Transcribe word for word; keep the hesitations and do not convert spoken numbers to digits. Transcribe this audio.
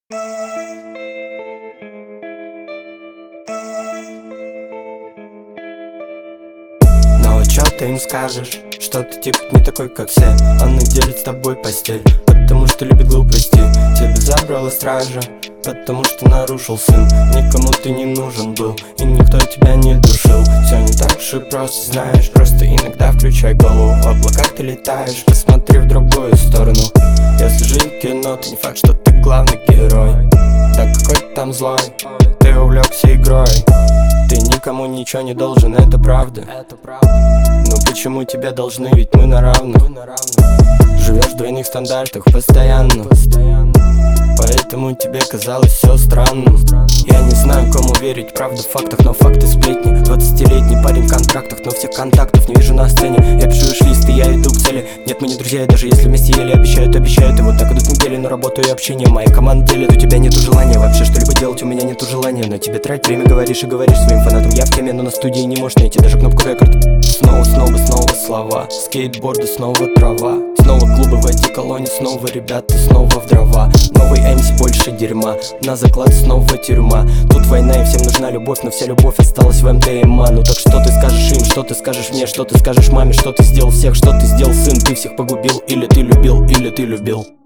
Ну а чё ты им скажешь? Что ты типа не такой, как все. Она делит с тобой постель, потому что любит глупости. Тебя забрала стража, потому что нарушил сын. Никому ты не нужен был, и никто тебя не душил. Все не так уж и просто, знаешь. Просто иногда включай голову. В облаках ты летаешь, посмотри в другую сторону. Если жизнь кино, то не факт, что ты главный герой. Так какой ты там злой, ты увлекся игрой. Ты никому ничего не должен, это правда. Но почему тебя должны, ведь мы на равных. Живешь в двойных стандартах постоянно, поэтому тебе казалось все странным. Я не знаю, кому верить, правда в фактах, но факты сплетни. Двадцатилетний парень в контрактах, но всех контактов не вижу на сцене. Я пишу листы, я иду к цели. Нет, мы не друзья, и даже если вместе ели, обещают, обещают. И вот так идут недели на работу и общение. Моя команда делит, у тебя нету желания вообще что-либо делать, у меня нету желания. На тебе трать время, говоришь и говоришь своим фанатам. Я в теме, но на студии не можешь найти даже кнопку рекорд. Снова, снова, снова слова, скейтборды, снова трава. Снова клубы в эти колонии, снова ребята, снова в дрова. Новый эм си, больше дерьма, на заклад снова тюрьма. Тут война и всем нужна любовь, но вся любовь осталась в эм дэ эм а. Ну так что ты скажешь им, что ты скажешь мне, что ты скажешь маме, что ты сделал всех, что ты сделал сын. Ты всех погубил, или ты любил, или ты любил.